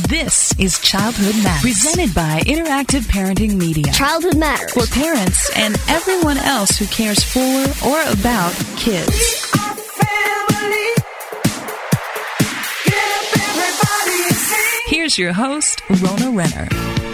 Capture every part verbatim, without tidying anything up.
This is Childhood Matters, presented by Interactive Parenting Media. Childhood Matters. For parents and everyone else who cares for or about kids. We are family. Get up, everybody, and sing. Here's your host, Rona Renner.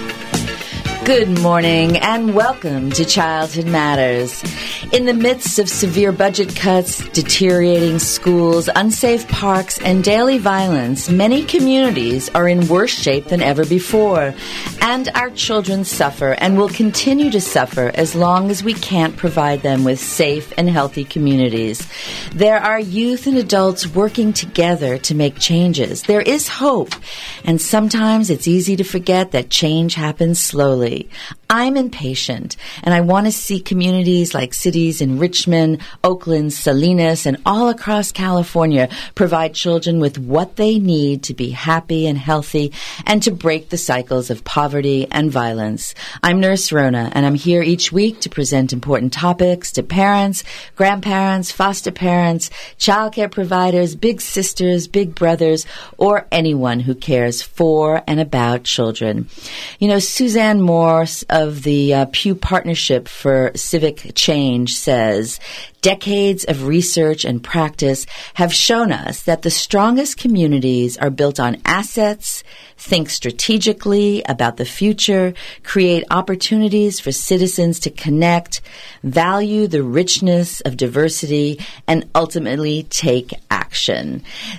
Good morning and welcome to Childhood Matters. In the midst of severe budget cuts, deteriorating schools, unsafe parks, and daily violence, many communities are in worse shape than ever before. And our children suffer and will continue to suffer as long as we can't provide them with safe and healthy communities. There are youth and adults working together to make changes. There is hope, and sometimes it's easy to forget that change happens slowly. I'm impatient, and I want to see communities like cities in Richmond, Oakland, Salinas, and all across California provide children with what they need to be happy and healthy and to break the cycles of poverty and violence. I'm Nurse Rona, and I'm here each week to present important topics to parents, grandparents, foster parents, childcare providers, big sisters, big brothers, or anyone who cares for and about children. You know, Suzanne Moore of the uh, Pew Partnership for Civic Change says, decades of research and practice have shown us that the strongest communities are built on assets, think strategically about the future, create opportunities for citizens to connect, value the richness of diversity, and ultimately take action.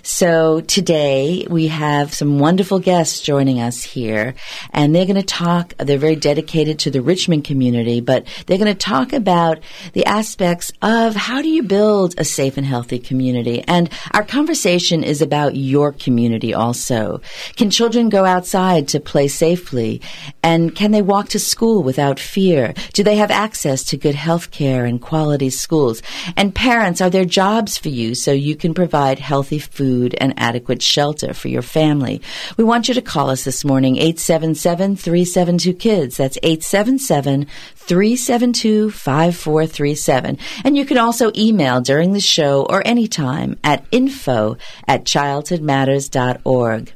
So today we have some wonderful guests joining us here, and they're going to talk, they're very dedicated to the Richmond community, but they're going to talk about the aspects of how do you build a safe and healthy community. And our conversation is about your community also. Can children go outside to play safely? And can they walk to school without fear? Do they have access to good health care and quality schools? And parents, are there jobs for you so you can provide healthy food and adequate shelter for your family? We want you to call us this morning, eight seven seven, three seven two, KIDS. That's eight seven seven, three seven two, five four three seven. And you can also email during the show or anytime at info at childhood matters dot org.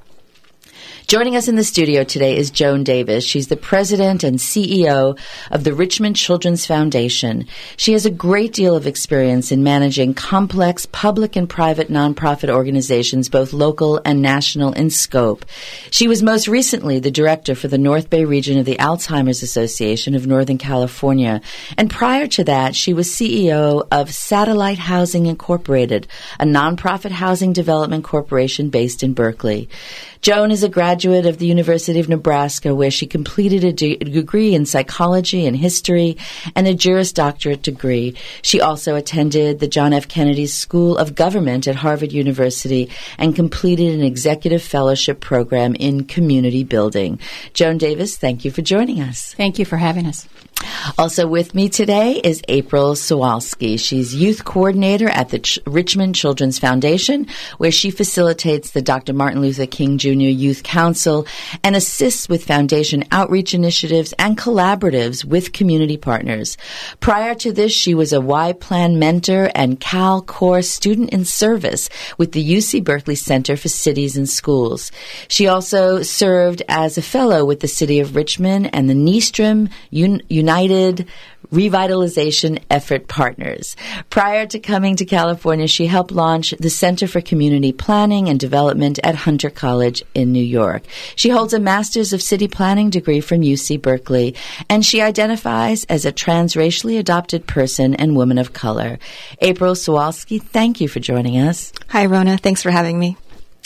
Joining us in the studio today is Joan Davis. She's the president and C E O of the Richmond Children's Foundation. She has a great deal of experience in managing complex public and private nonprofit organizations, both local and national in scope. She was most recently the director for the North Bay region of the Alzheimer's Association of Northern California. And prior to that, she was C E O of Satellite Housing Incorporated, a nonprofit housing development corporation based in Berkeley. Joan is a graduate of the University of Nebraska, where she completed a de- degree in psychology and history and a Juris Doctorate degree. She also attended the John F. Kennedy School of Government at Harvard University and completed an executive fellowship program in community building. Joan Davis, thank you for joining us. Thank you for having us. Also with me today is April Sawalski. She's youth coordinator at the Ch- Richmond Children's Foundation, where she facilitates the Doctor Martin Luther King Junior Youth Council and assists with foundation outreach initiatives and collaboratives with community partners. Prior to this, she was a Y-Plan mentor and Cal Core student in service with the U C Berkeley Center for Cities and Schools. She also served as a fellow with the City of Richmond and the Nystrom Un- United Revitalization Effort Partners. Prior to coming to California, she helped launch the Center for Community Planning and Development at Hunter College in New York. She holds a Master's of City Planning degree from U C Berkeley, and she identifies as a transracially adopted person and woman of color. April Sawalski, thank you for joining us. Hi, Rona. Thanks for having me.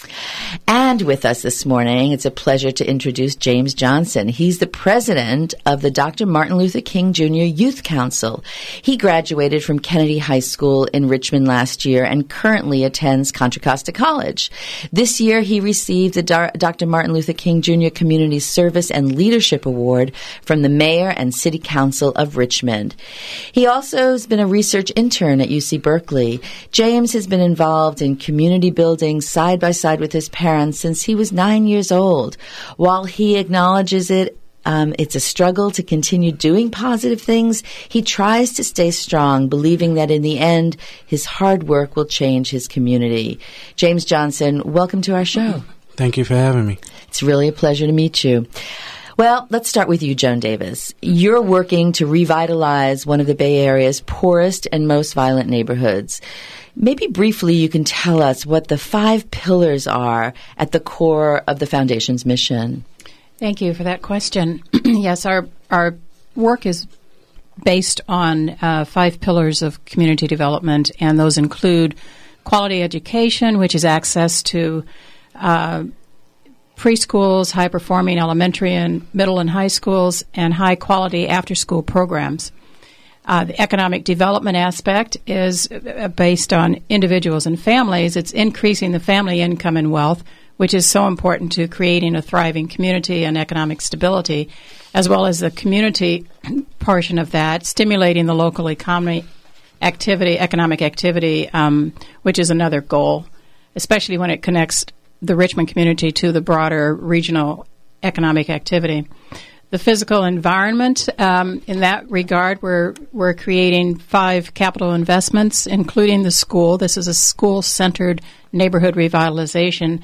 And with us this morning, it's a pleasure to introduce James Johnson. He's the president of the Doctor Martin Luther King Junior Youth Council. He graduated from Kennedy High School in Richmond last year and currently attends Contra Costa College. This year, he received the Doctor Martin Luther King Junior Community Service and Leadership Award from the Mayor and City Council of Richmond. He also has been a research intern at U C Berkeley. James has been involved in community building side by side with his parents since he was nine years old. While he acknowledges it, um, it's a struggle to continue doing positive things, he tries to stay strong, believing that in the end, his hard work will change his community. James Johnson, welcome to our show. Thank you for having me. It's really a pleasure to meet you. Well, let's start with you, Joan Davis. You're working to revitalize one of the Bay Area's poorest and most violent neighborhoods. Maybe briefly you can tell us what the five pillars are at the core of the Foundation's mission. Thank you for that question. Yes, our our work is based on uh, five pillars of community development, and those include quality education, which is access to uh, preschools, high-performing elementary and middle and high schools, and high-quality after-school programs. Uh, the economic development aspect is uh, based on individuals and families. It's increasing the family income and wealth, which is so important to creating a thriving community and economic stability, as well as the community portion of that, stimulating the local economy activity, economic activity, um, which is another goal, especially when it connects the Richmond community to the broader regional economic activity. The physical environment, um, in that regard, we're we're creating five capital investments, including the school. This is a school-centered neighborhood revitalization.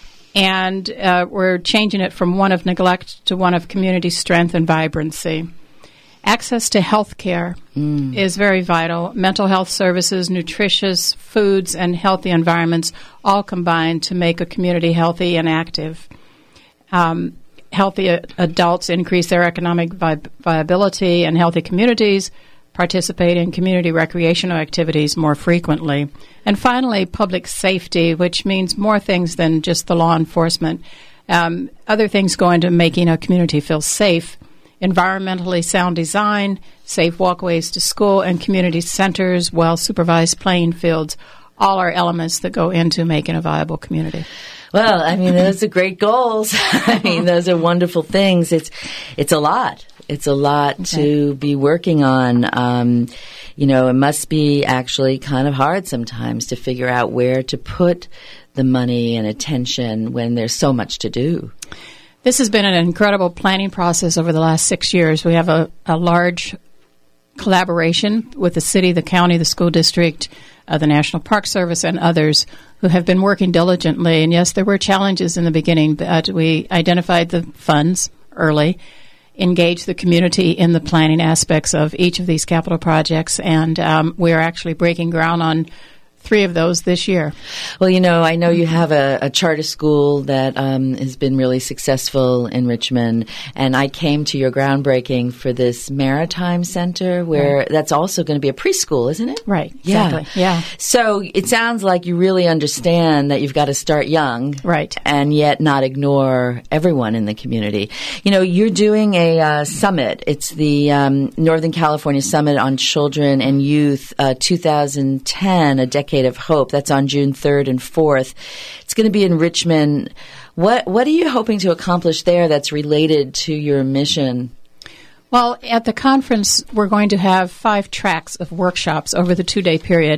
And uh, we're changing it from one of neglect to one of community strength and vibrancy. Access to health care mm. is very vital. Mental health services, nutritious foods, and healthy environments all combine to make a community healthy and active. Um, healthy a- adults increase their economic vi- viability, and healthy communities participate in community recreational activities more frequently. And finally, public safety, which means more things than just the law enforcement. Um, other things go into making a community feel safe. Environmentally sound design, safe walkways to school, and community centers, well-supervised playing fields, all are elements that go into making a viable community. Well, I mean, those are great goals. I mean, those are wonderful things. It's it's a lot. It's a lot okay. to be working on. Um, you know, it must be actually kind of hard sometimes to figure out where to put the money and attention when there's so much to do. This has been an incredible planning process over the last six years. We have a, a large collaboration with the city, the county, the school district, uh, the National Park Service, and others who have been working diligently. And yes, there were challenges in the beginning, but we identified the funds early, engaged the community in the planning aspects of each of these capital projects, and um, we are actually breaking ground on three of those this year. Well, you know, I know you have a, a charter school that um, has been really successful in Richmond, and I came to your groundbreaking for this Maritime Center, where right. that's also going to be a preschool, isn't it? Right, yeah. exactly. Yeah. So it sounds like you really understand that you've got to start young, right, and yet not ignore everyone in the community. You know, you're doing a uh, summit. It's the um, Northern California Summit on Children and Youth uh, two thousand ten, a decade of Hope. That's on June third and fourth. It's going to be in Richmond. What what are you hoping to accomplish there that's related to your mission? Well, at the conference, we're going to have five tracks of workshops over the two-day period,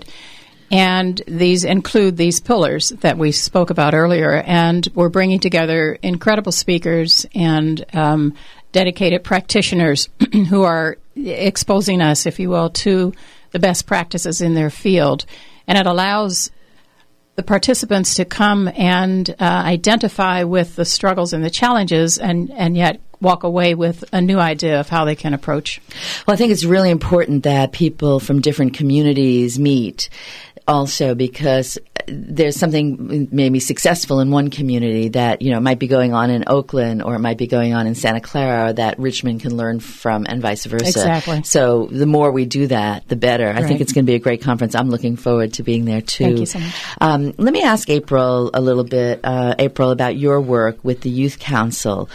and these include these pillars that we spoke about earlier, and we're bringing together incredible speakers and um, dedicated practitioners who are exposing us, if you will, to the best practices in their field. And it allows the participants to come and uh, identify with the struggles and the challenges, and, and yet walk away with a new idea of how they can approach. Well, I think it's really important that people from different communities meet also, because there's something maybe successful in one community that, you know, might be going on in Oakland, or it might be going on in Santa Clara, that Richmond can learn from, and vice versa. Exactly. So the more we do that, the better. I right. think it's going to be a great conference. I'm looking forward to being there too. Thank you so much. Um, let me ask April a little bit, uh, April, about your work with the Youth Council.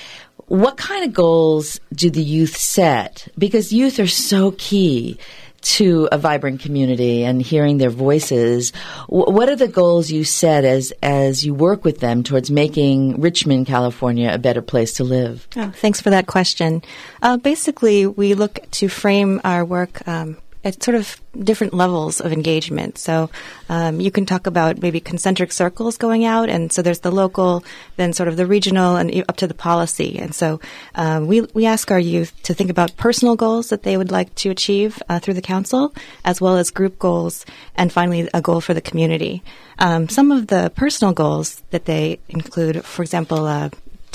What kind of goals do the youth set? Because youth are so key to a vibrant community and hearing their voices. W- what are the goals you set as as you work with them towards making Richmond, California, a better place to live? Oh, thanks for that question. Uh, basically, we look to frame our work um, at sort of different levels of engagement. So um, you can talk about maybe concentric circles going out, and so there's the local, then sort of the regional, and up to the policy. And so um, we we ask our youth to think about personal goals that they would like to achieve uh, through the council, as well as group goals, and finally a goal for the community. Um, some of the personal goals that they include, for example, uh,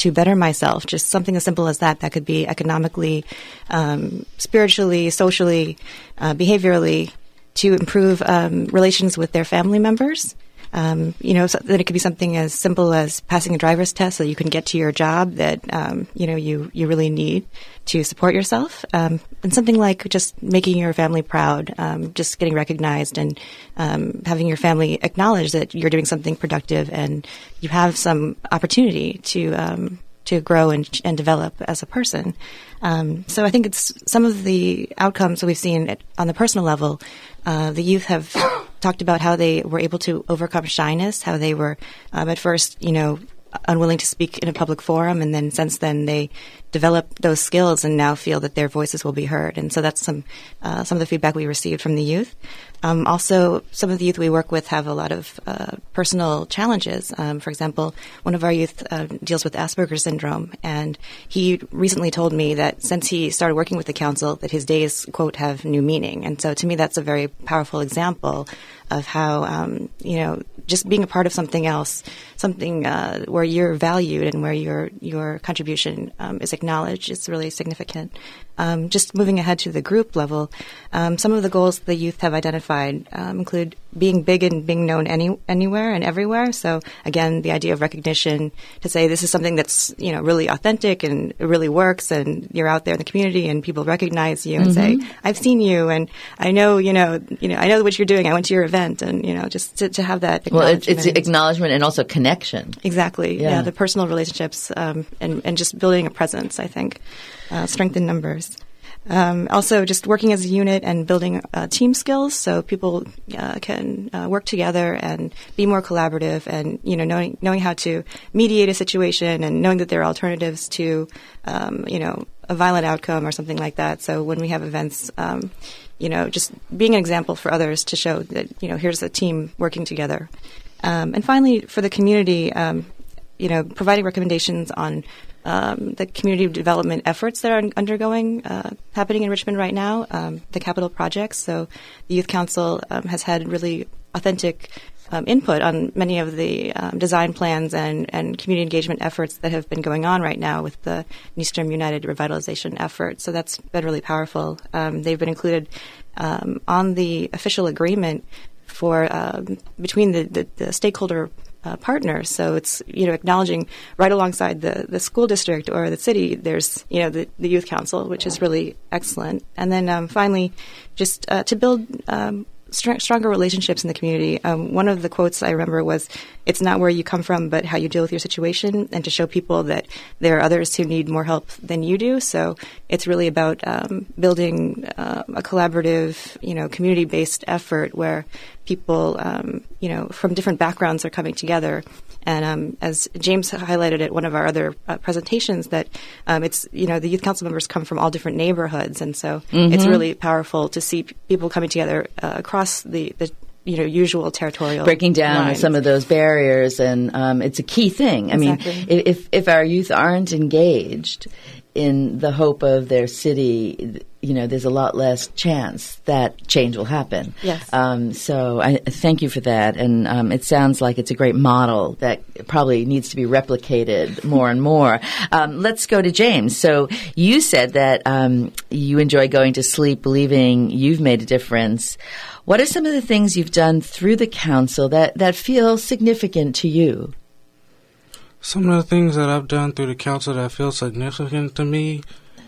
to better myself. Just something as simple as that. That could be economically, um, spiritually, socially, uh, behaviorally, to improve um, relations with their family members. Um, you know, so that it could be something as simple as passing a driver's test so you can get to your job that, um, you know, you, you really need to support yourself. Um, and something like just making your family proud, um, just getting recognized and um, having your family acknowledge that you're doing something productive and you have some opportunity to um, to grow and, and develop as a person. Um, so I think it's some of the outcomes that we've seen at, on the personal level. Uh, the youth have talked about how they were able to overcome shyness, how they were um, at first, you know, unwilling to speak in a public forum, and then since then they developed those skills and now feel that their voices will be heard. And so that's some uh, some of the feedback we received from the youth. Um, also, some of the youth we work with have a lot of uh, personal challenges. Um, for example, one of our youth uh, deals with Asperger's syndrome, and he recently told me that since he started working with the council, that his days, quote, have new meaning. And so to me, that's a very powerful example of how, um, you know, just being a part of something else, something uh, where you're valued and where your your contribution um, is acknowledged, is really significant. Um, just moving ahead to the group level, um, some of the goals the youth have identified um, include being big and being known any, anywhere and everywhere. So again, the idea of recognition to say this is something that's, you know, really authentic and it really works, and you're out there in the community and people recognize you and Mm-hmm. say, I've seen you and I know, you know, you know, I know what you're doing. I went to your event, and, you know, just to, to have that Well, acknowledgement. it's, it's acknowledgement and also connection. Exactly. Yeah. Yeah, the personal relationships um, and, and just building a presence, I think, uh, strength in numbers. Um, also, just working as a unit and building uh, team skills, so people uh, can uh, work together and be more collaborative, and, you know, knowing knowing how to mediate a situation and knowing that there are alternatives to, um, you know, a violent outcome or something like that. So when we have events, um, you know, just being an example for others to show that, you know, here's a team working together. Um, and finally, for the community, um, you know, providing recommendations on um, the community development efforts that are undergoing, uh, happening in Richmond right now, um, the capital projects. So the Youth Council um, has had really authentic um, input on many of the um, design plans and, and community engagement efforts that have been going on right now with the Nystrom United revitalization effort. So that's been really powerful. Um, they've been included um, on the official agreement for um, between the, the, the stakeholder uh, partners. So it's, you know, acknowledging right alongside the, the school district or the city, there's, you know, the, the youth council, which is really excellent. And then um, finally, just uh, to build um, str- stronger relationships in the community. Um, one of the quotes I remember was, it's not where you come from, but how you deal with your situation, and to show people that there are others who need more help than you do. So it's really about um, building uh, a collaborative, you know, community-based effort where people, um, you know, from different backgrounds are coming together. And um, as James highlighted at one of our other uh, presentations, that um, it's, you know, the youth council members come from all different neighborhoods. And so Mm-hmm. it's really powerful to see p- people coming together uh, across the, the, you know, usual territorial Breaking down lines. some of those barriers, and um, it's a key thing. I Exactly. mean, if if our youth aren't engaged in the hope of their city, you know, there's a lot less chance that change will happen. Yes. Um, so I thank you for that, and um, it sounds like it's a great model that probably needs to be replicated more and more. Um, let's go to James. So you said that um, you enjoy going to sleep believing you've made a difference. What are some of the things you've done through the council that, that feel significant to you? Some of the things that I've done through the council that feel significant to me,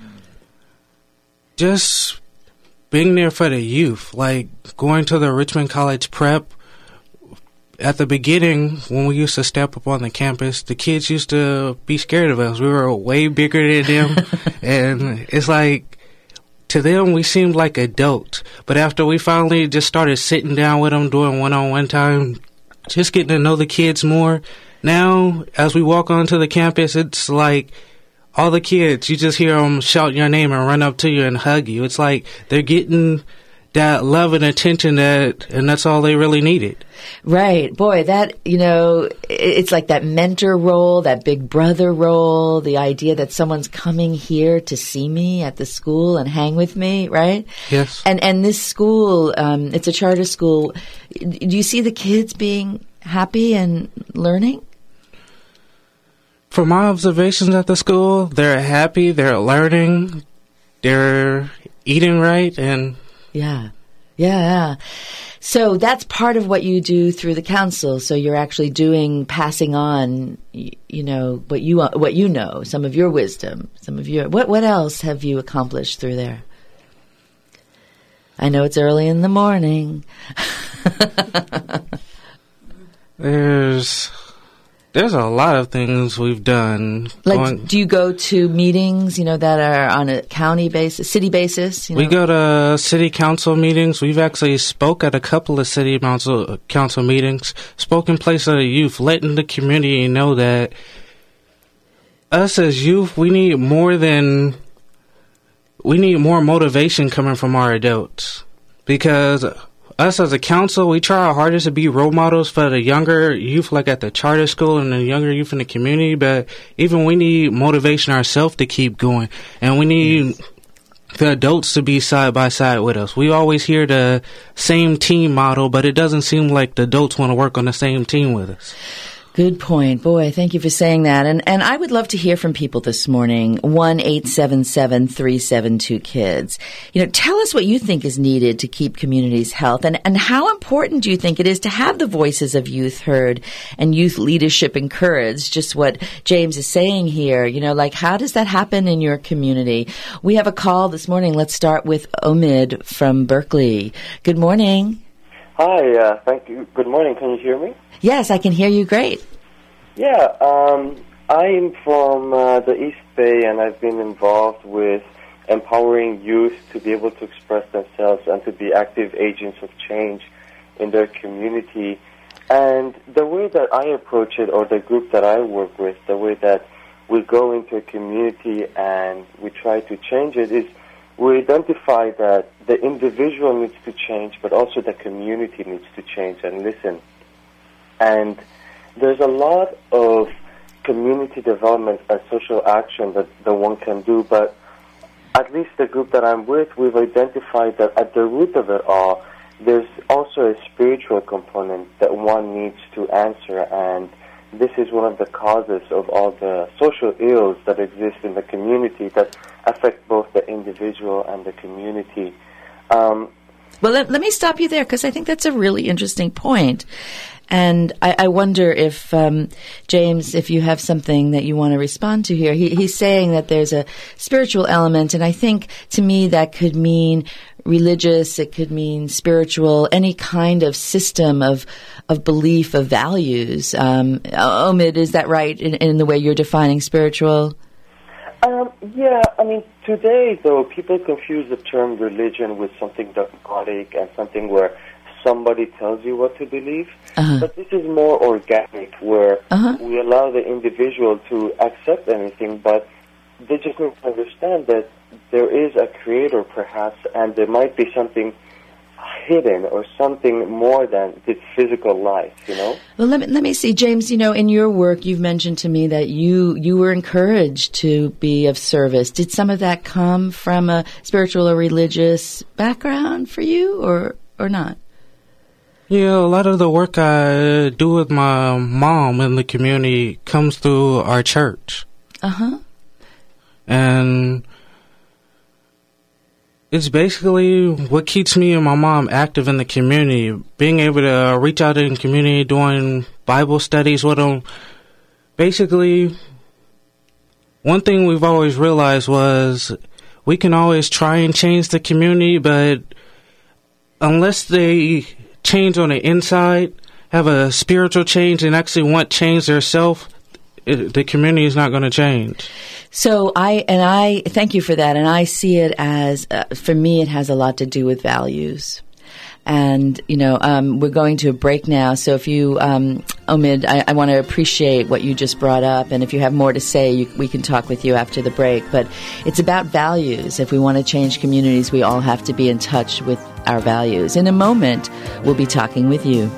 just being there for the youth, like going to the Richmond College Prep. At the beginning, when we used to step up on the campus, the kids used to be scared of us. We were way bigger than them, and it's like, to them, we seemed like adults. But after we finally just started sitting down with them, doing one-on-one time, just getting to know the kids more, now, as we walk onto the campus, it's like all the kids, you just hear them shout your name and run up to you and hug you. It's like they're getting that love and attention, that, and that's all they really needed. Right. Boy, that, you know, it's like that mentor role, that big brother role, the idea that someone's coming here to see me at the school and hang with me, right? Yes. And and this school, um, it's a charter school. Do you see the kids being happy and learning? From my observations at the school, they're happy, they're learning, they're eating right, and Yeah. Yeah, yeah. So that's part of what you do through the council. So you're actually doing, passing on, y- you know, what you what you know, some of your wisdom, some of your. What what else have you accomplished through there? I know it's early in the morning. there's there's a lot of things we've done. Like, Going- do you go to meetings, you know, that are on a county basis, city basis? You know? We go to city council meetings. We've actually spoke at a couple of city council council meetings, spoke in place of the youth, letting the community know that us as youth, we need more than we need more motivation coming from our adults, because us as a council, we try our hardest to be role models for the younger youth, like at the charter school and the younger youth in the community. But even we need motivation ourselves to keep going, and we need the adults to be side by side with us. We always hear the same team model, but it doesn't seem like the adults want to work on the same team with us. Good point. Boy, thank you for saying that. And and I would love to hear from people this morning. one eight seven seven three seven two kids. You know, tell us what you think is needed to keep communities health, and, and how important do you think it is to have the voices of youth heard and youth leadership encouraged? Just what James is saying here. You know, like, how does that happen in your community? We have a call this morning. Let's start with Omid from Berkeley. Good morning. Hi, uh, thank you. Good morning. Can you hear me? Yes, I can hear you great. Yeah, um, I'm from uh, the East Bay, and I've been involved with empowering youth to be able to express themselves and to be active agents of change in their community. And the way that I approach it, or the group that I work with, the way that we go into a community and we try to change it, is we identify that the individual needs to change, but also the community needs to change and listen. And there's a lot of community development and social action that the one can do, but at least the group that I'm with, we've identified that at the root of it all, there's also a spiritual component that one needs to answer, and this is one of the causes of all the social ills that exist in the community that affect both the individual and the community. Um, Well, let, let me stop you there, because I think that's a really interesting point. And I, I wonder if, um, James, if you have something that you want to respond to here. He, he's saying that there's a spiritual element, and I think, to me, that could mean religious, it could mean spiritual, any kind of system of of belief, of values. Um, Omid, is that right in, in the way you're defining spiritual? Um, yeah, I mean, today, though, people confuse the term religion with something dogmatic and something where somebody tells you what to believe. Uh-huh. But this is more organic, where Uh-huh. we allow the individual to accept anything, but they just need to understand that there is a creator, perhaps, and there might be something hidden or something more than this physical life, you know? Well, let me, let me see, James, you know, in your work, you've mentioned to me that you, you were encouraged to be of service. Did some of that come from a spiritual or religious background for you, or, or not? Yeah, a lot of the work I do with my mom in the community comes through our church. Uh-huh. And it's basically what keeps me and my mom active in the community. Being able to reach out in the community, doing Bible studies with them. Basically, one thing we've always realized was we can always try and change the community, but unless they change on the inside, have a spiritual change, and actually want change themselves, the community is not going to change. So I, and I, thank you for that. And I see it as, uh, for me, it has a lot to do with values. And, you know, um, we're going to a break now. So if you, um, Omid, I, I want to appreciate what you just brought up. And if you have more to say, you, we can talk with you after the break. But it's about values. If we want to change communities, we all have to be in touch with our values. In a moment, we'll be talking with you.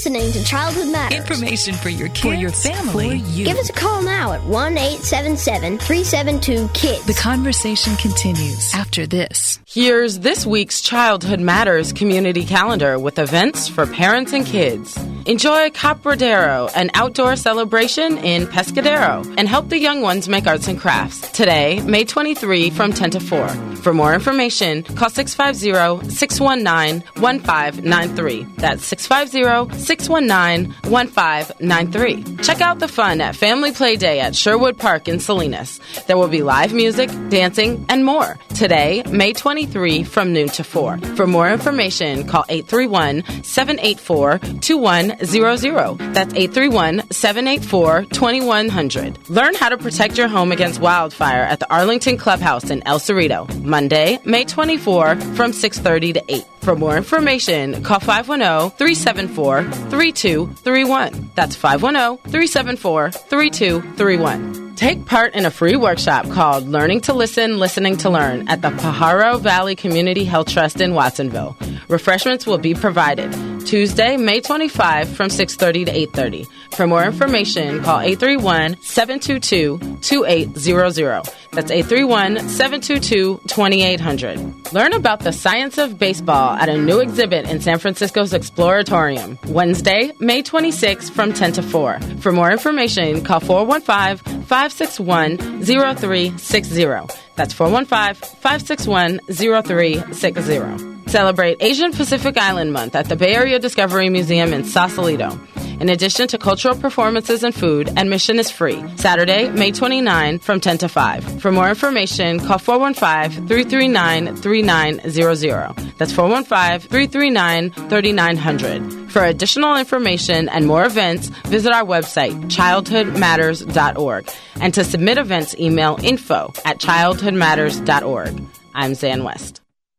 listening to Childhood Matters. Information for your kids, for your family, for you. Give us a call now at one eight seven seven, three seven two, KIDS. The conversation continues after this. Here's this week's Childhood Matters community calendar with events for parents and kids. Enjoy Capradero, an outdoor celebration in Pescadero, and help the young ones make arts and crafts. Today, May twenty-third from ten to four. For more information, call six five zero, six one nine, one five nine three. That's six five zero, six one nine, one five nine three. Check out the fun at Family Play Day at Sherwood Park in Salinas. There will be live music, dancing, and more. Today, May twenty-third from noon to four. For more information, call eight three one, seven eight four, two one zero zero. That's eight three one, seven eight four, two one zero zero. Learn how to protect your home against wildfire at the Arlington Clubhouse in El Cerrito. Monday, May twenty-fourth from six thirty to eight. For more information, call five one zero, three seven four, three two three one. That's five one zero, three seven four, three two three one. Take part in a free workshop called Learning to Listen, Listening to Learn at the Pajaro Valley Community Health Trust in Watsonville. Refreshments will be provided Tuesday, May twenty-fifth from six thirty to eight thirty. For more information, call eight three one, seven two two, two eight zero zero. That's eight three one, seven two two, two eight zero zero. Learn about the science of baseball at a new exhibit in San Francisco's Exploratorium. Wednesday, May twenty-sixth from ten to four. For more information, call four one five, five six one, zero three six zero. That's four one five, five six one, zero three six zero. Celebrate Asian Pacific Island Month at the Bay Area Discovery Museum in Sausalito. In addition to cultural performances and food, admission is free. Saturday, May twenty-ninth from ten to five. For more information, call four one five, three three nine, three nine zero zero. That's four one five, three three nine, three nine zero zero. For additional information and more events, visit our website, childhood matters dot org. And to submit events, email info at childhood matters dot org. I'm Zan West.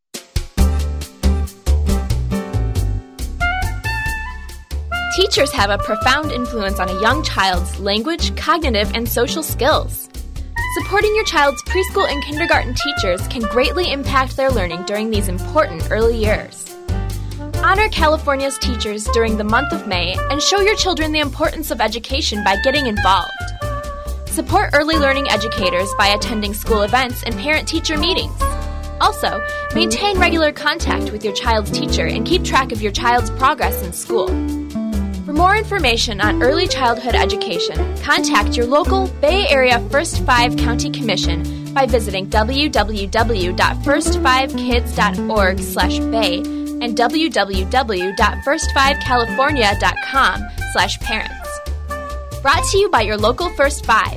Teachers have a profound influence on a young child's language, cognitive, and social skills. Supporting your child's preschool and kindergarten teachers can greatly impact their learning during these important early years. Honor California's teachers during the month of May and show your children the importance of education by getting involved. Support early learning educators by attending school events and parent-teacher meetings. Also, maintain regular contact with your child's teacher and keep track of your child's progress in school. For more information on early childhood education, contact your local Bay Area First Five County Commission by visiting w w w dot first five kids dot org slash bay and w w w dot first five california dot com slash parents. Brought to you by your local First Five.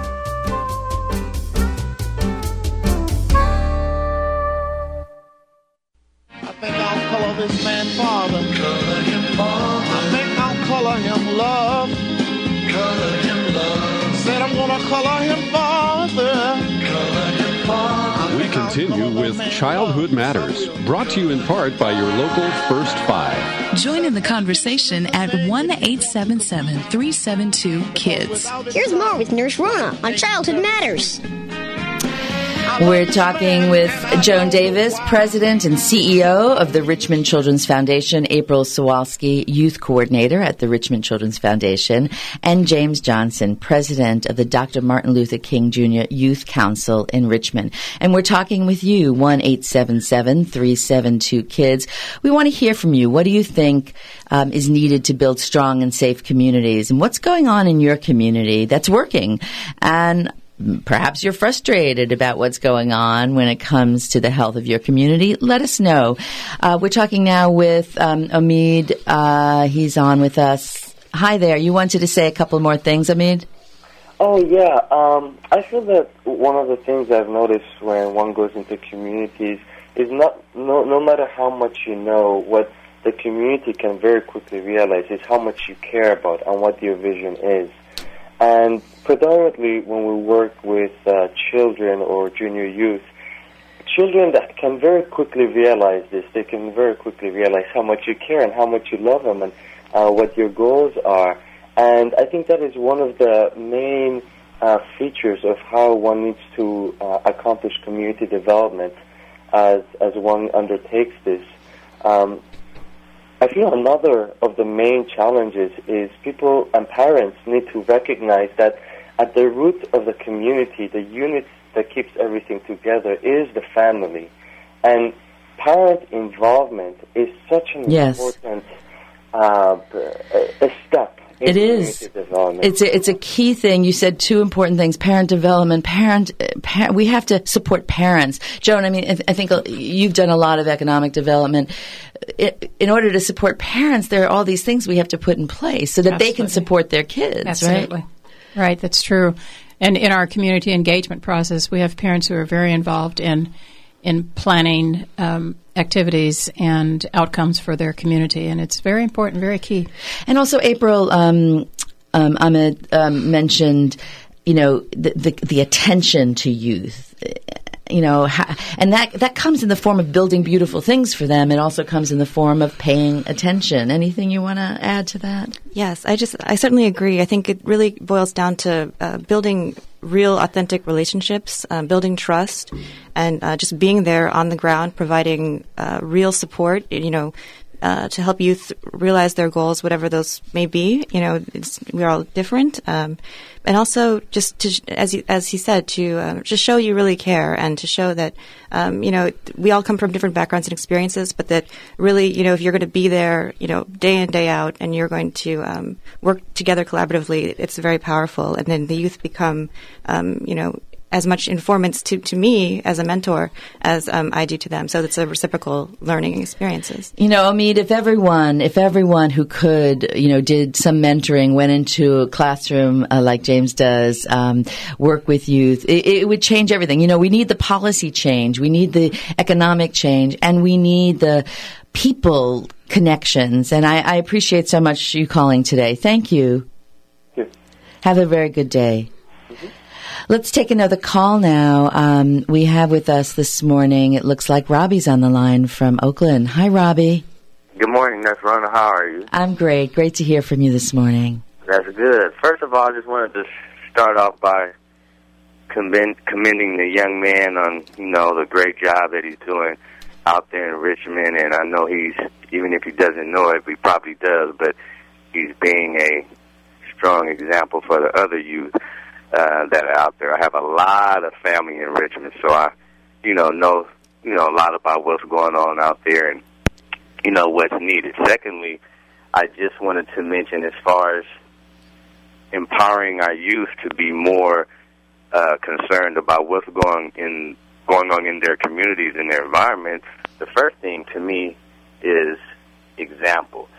I think I'll color this man father. Color him father. I think I'll color him love. Color him love. Said I'm gonna color him father. Color him father. We continue with Childhood Matters, brought to you in part by your local First Five. Join in the conversation at one eight seven seven, three seven two, KIDS. Here's more with Nurse Rona on Childhood Matters. We're talking with Joan Davis, President and C E O of the Richmond Children's Foundation, April Sawalski, Youth Coordinator at the Richmond Children's Foundation, and James Johnson, President of the Doctor Martin Luther King Junior Youth Council in Richmond. And we're talking with you, one eight seven seven, three seven two, KIDS. We want to hear from you. What do you think um, is needed to build strong and safe communities? And what's going on in your community that's working? And perhaps you're frustrated about what's going on when it comes to the health of your community. Let us know. Uh, we're talking now with um, Omid. Uh, he's on with us. Hi there. You wanted to say a couple more things, Omid? Oh, yeah. Um, I feel that one of the things I've noticed when one goes into communities is not no, no matter how much you know, what the community can very quickly realize is how much you care about and what your vision is. And predominantly when we work with uh, children or junior youth, children that can very quickly realize this, they can very quickly realize how much you care and how much you love them and uh, what your goals are. And I think that is one of the main uh, features of how one needs to uh, accomplish community development as as one undertakes this. Um, I feel another of the main challenges is people and parents need to recognize that at the root of the community, the unit that keeps everything together is the family. And parent involvement is such an yes. important uh, a step. It is. It's a, it's a key thing. You said two important things: parent development. Parent, parent. We have to support parents. Joan, I mean, I think you've done a lot of economic development. In order to support parents, there are all these things we have to put in place so that Absolutely. They can support their kids. Absolutely. Right? Right. That's true. And in our community engagement process, we have parents who are very involved in in planning um, activities and outcomes for their community, and it's very important, very key. And also, April, um, um, Ahmed um, mentioned, you know, the, the the attention to youth. You know, and that that comes in the form of building beautiful things for them. It also comes in the form of paying attention. Anything you want to add to that? Yes, I just I certainly agree. I think it really boils down to uh, building real, authentic relationships, uh, building trust, and uh, just being there on the ground, providing uh, real support. You know. Uh, to help youth realize their goals, whatever those may be. You know, it's, we're all different. Um, and also just to, as he, as he said, to uh, just show you really care and to show that, um, you know, we all come from different backgrounds and experiences, but that really, you know, if you're going to be there, you know, day in, day out, and you're going to um, work together collaboratively, it's very powerful. And then the youth become, um, you know, as much informants to, to me as a mentor as um, I do to them. So it's a reciprocal learning experiences. You know, Omid, if everyone, if everyone who could, you know, did some mentoring, went into a classroom uh, like James does, um, work with youth, it, it would change everything. You know, we need the policy change, we need the economic change, and we need the people connections. And I, I appreciate so much you calling today. Thank you. Thank you. Have a very good day. Let's take another call now. Um, we have with us this morning, it looks like Robbie's on the line from Oakland. Hi, Robbie. Good morning, Nurse Rona. How are you? I'm great. Great to hear from you this morning. That's good. First of all, I just wanted to start off by commend, commending the young man on, you know, the great job that he's doing out there in Richmond. And I know he's, even if he doesn't know it, he probably does, but he's being a strong example for the other youth. Uh, that are out there. I have a lot of family in Richmond, so I, you know, know, you know, a lot about what's going on out there and, you know, what's needed. Secondly, I just wanted to mention as far as empowering our youth to be more uh, concerned about what's going in going on in their communities and their environment, the first thing to me is example.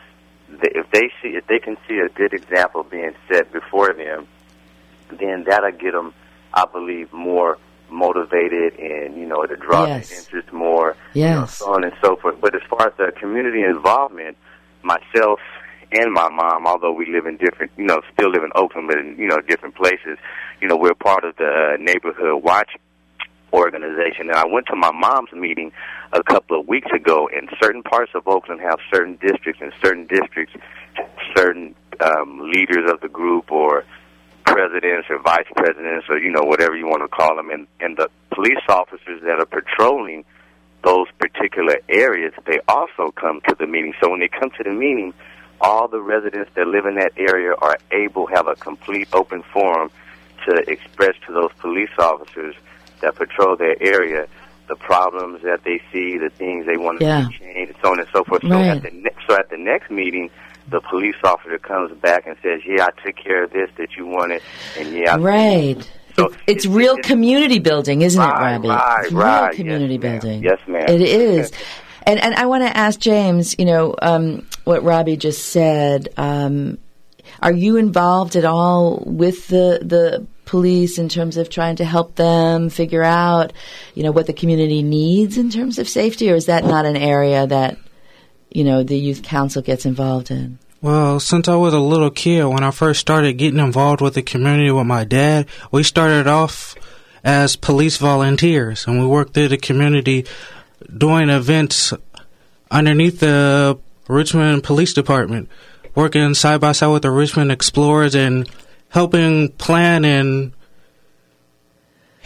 If they see, if they can see a good example being set before them, then that'll get them, I believe, more motivated and, you know, to draw yes. their interest more, Yes. you know, so on and so forth. But as far as the community involvement, myself and my mom, although we live in different, you know, still live in Oakland, but in, you know, different places, you know, we're part of the uh, Neighborhood Watch organization. And I went to my mom's meeting a couple of weeks ago, and certain parts of Oakland have certain districts, and certain districts have certain um, leaders of the group or presidents or vice presidents or, you know, whatever you want to call them. And, and the police officers that are patrolling those particular areas, they also come to the meeting. So when they come to the meeting, all the residents that live in that area are able to have a complete open forum to express to those police officers that patrol their area the problems that they see, the things they want to yeah. see changed, and so on and so forth. Right. So, at the ne- so at the next meeting, the police officer comes back and says, yeah, I took care of this that you wanted, and yeah. I right. So it's, it's, it's real it's, community building, isn't right, it, Robbie? Right, it's right. real community yes, building. Ma'am. Yes, ma'am. It is. and and I want to ask James, you know, um, what Robbie just said. Um, are you involved at all with the the police in terms of trying to help them figure out, you know, what the community needs in terms of safety, or is that not an area that, you know, the youth council gets involved in? Well, since I was a little kid, when I first started getting involved with the community with my dad, we started off as police volunteers, and we worked through the community doing events underneath the Richmond Police Department, working side by side with the Richmond Explorers and helping plan and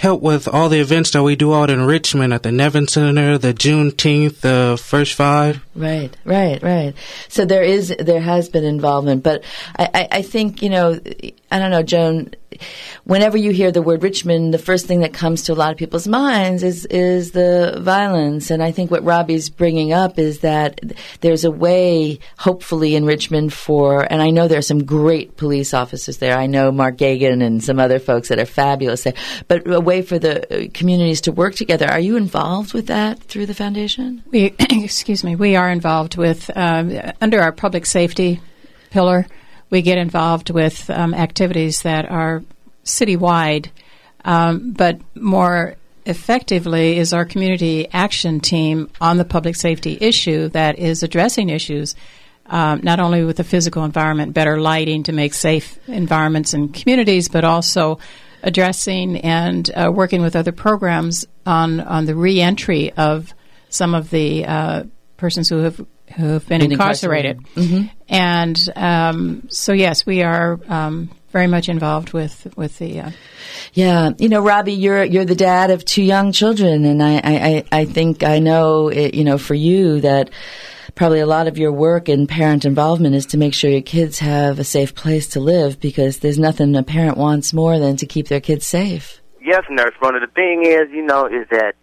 help with all the events that we do out in Richmond at the Nevin Center, the Juneteenth, the First Five. Right, right, right. So there is, there has been involvement, but I, I, I think, you know, I don't know, Joan, whenever you hear the word Richmond, the first thing that comes to a lot of people's minds is, is the violence. And I think what Robbie's bringing up is that there's a way, hopefully, in Richmond for, and I know there are some great police officers there. I know Mark Gagan and some other folks that are fabulous there, but a way for the communities to work together. Are you involved with that through the foundation? We, excuse me, we are involved with, um, under our public safety pillar, we get involved with um, activities that are citywide, um, but more effectively is our community action team on the public safety issue that is addressing issues um, not only with the physical environment, better lighting to make safe environments in communities, but also addressing and uh, working with other programs on, on the reentry of some of the uh, persons who have who have been, been incarcerated. incarcerated. Mm-hmm. And um, so, yes, we are um, very much involved with with the. Uh, yeah, you know, Robbie, you're you're the dad of two young children, and I I, I think I know it, you know, for you that probably a lot of your work and parent involvement is to make sure your kids have a safe place to live, because there's nothing a parent wants more than to keep their kids safe. Yes, Nurse. One of the thing is, you know, is that